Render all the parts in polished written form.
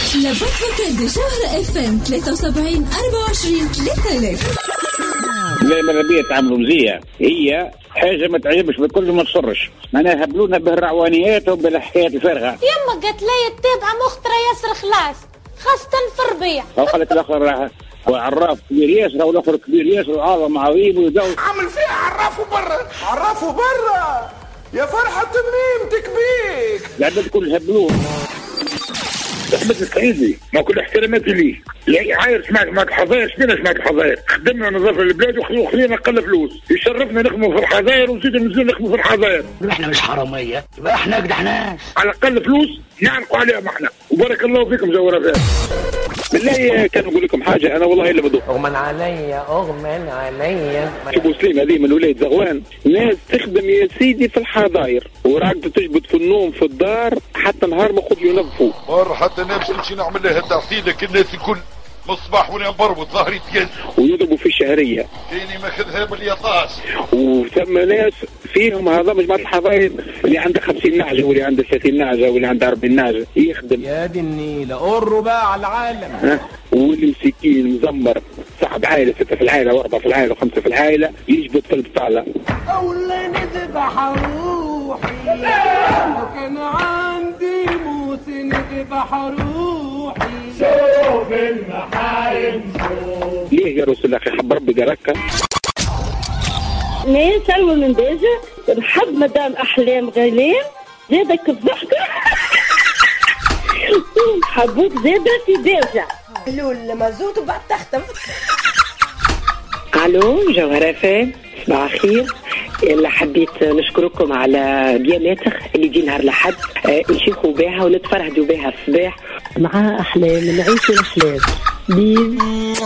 لابد فوكال دي جوهرة FM 73 24 3000. لا مربية تعملوا مزية، هي حاجة ما تعجبش بكل ما تصرش، معناها هبلونا بالرعوانيات وبالحكايات الفارغة. يما قالت لي تتابع مخطرة ياسر خلاص خاصة في الربيع. أو خلت الآخر وعراف كبير ياسر أو الآخر كبير ياسر وعظم عظيم ويدور. عمل فيها عرفوا برا يا فرحة تميم تكبيك. قاعدة تقول هبلوه. احمد السعيدي مع كل احتراماتي ليه، يعني عاير سمعت الحظاير، شنو سمعت الحظاير؟ خدمنا نظافة البلاد وخلينا نقل فلوس، يشرفنا نخدموا في الحظاير ونزيد نخدموا في الحظاير. احنا مش حرامية، يبقى احنا قدحناش. على الأقل فلوس نعرقوا عليهم احنا، وبارك الله فيكم جوهرة فيها. بالله كان نقول لكم حاجة أنا والله إلا بدو. أغمن عليا. شوفوا سليم هذه من ولاد زغوان، ناس تخدم يا سيدي في الحظاير وراقدة تجبد في النوم في الدار حتى نهار ما خذ ينظفوا. مر حتى نمشي نعمل لها تعطيلك الناس الكل مصباح وانا بربط ظهري تجز ويضربوا في الشهرية. كيني ماخذها باليطاس. وثم ناس فيهم هذا مجموعة الحظاير اللي عنده 50 نعجة واللي عنده 30 نعجة واللي عنده 40 نعجة يخدم. يا دي النيلة الرباع على العالم. واللي مسكين مزمر صاحب عائلة 6 في العائلة و4 في العائلة و5 في العائلة يجبد في البطالة. أولا نذبح روحي لو كان عندي موس نذبح روحي. شوف المحارم شوف. ليه يا رسول الله حب ربي قركة. مين سلوى من بيجة نحب مدام أحلام غليم زادك الضحكة. حبوك زادة في بيجة لول مازوت وبعد تختم. الو جوهرة فين صباح الخير. يلا حبيت نشكركم على بياناتك اللي دي نهار لحد نشيخوا بها ونتفرهدوا بها الصباح مع أحلام نعيش الأحلام بيز.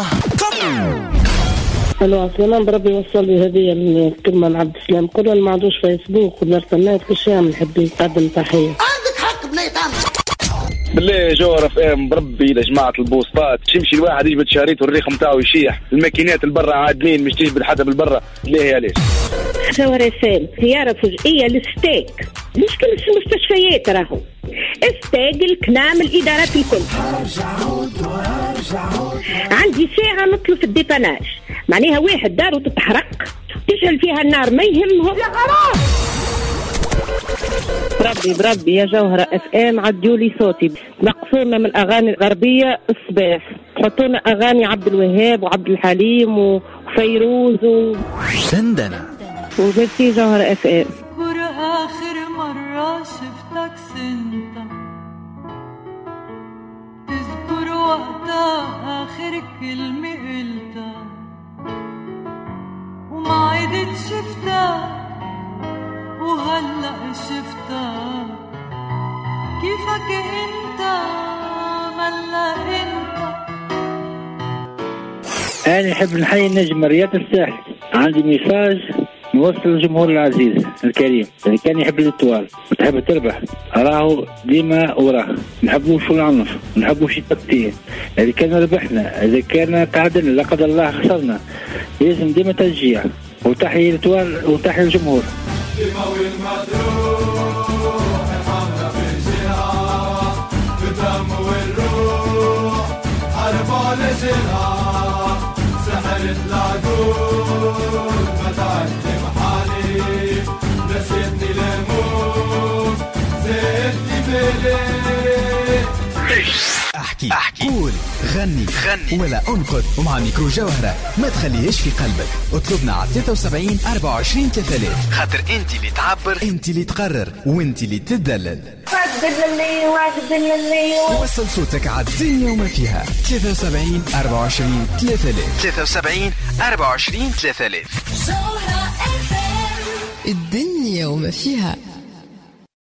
الو عسلامة بربي يوصل لي هدية من كلمة من عبد السلام كل ما عندوش فيسبوك والارتنات كل شيء نحب نقدم تحية. عندك حق بنيت بالله جوهرة فهم بربي لجماعة البوسطات تمشي الواحد يجبد شهريته الريخ متاعه يشيح الماكينات البرة عادلين مش تجبد حتى بالبرة ليه ليش جوهرة فهم زيارة فجئية للستيك مشكلة في المستشفيات راهو استاج الكلام الإدارات الكل. عندي ساعة نطلب في الديباناج معناها واحد داره تتحرق تشعل فيها النار ما يهمهم يا غرام. بربي يا جوهرة FM عديولي صوتي نقصونا من الأغاني الغربية الصباح تحطونا أغاني عبد الوهاب وعبد الحليم وفيروز سندنا وميرسي جوهرة FM. آخر مرة شفتك سنت تذكر وقتها آخر كلمة قلتها وما عدت شفتها وهلأ شفتها كيفك انت ملا انت. أنا أحب نحيي النجم رياض الساحل عندي ميساج نوصل للجمهور العزيز الكريم اللي كان يحب الاتوال وتحب تربح راهو ديما وراه نحبوش العنف نحبوش التقتيل إذا كان ربحنا إذا كان تعادلنا لا قدر الله خسرنا لازم ديما تشجيع وتحيي الاتوال وتحيي الجمهور. سحرت العقول فتحت محالي نسيتني لموت زدتني بلي. احكي قول غني ولا انقد ومع ميكرو جوهرة ما تخليهش في قلبك. اطلبنا على 73 24 3000 خاطر انت اللي تعبر انت اللي تقرر وانت اللي تدلل. وصل صوتك على الدنيا وما فيها 73 24 3000 73 24 3000 الدنيا وما فيها.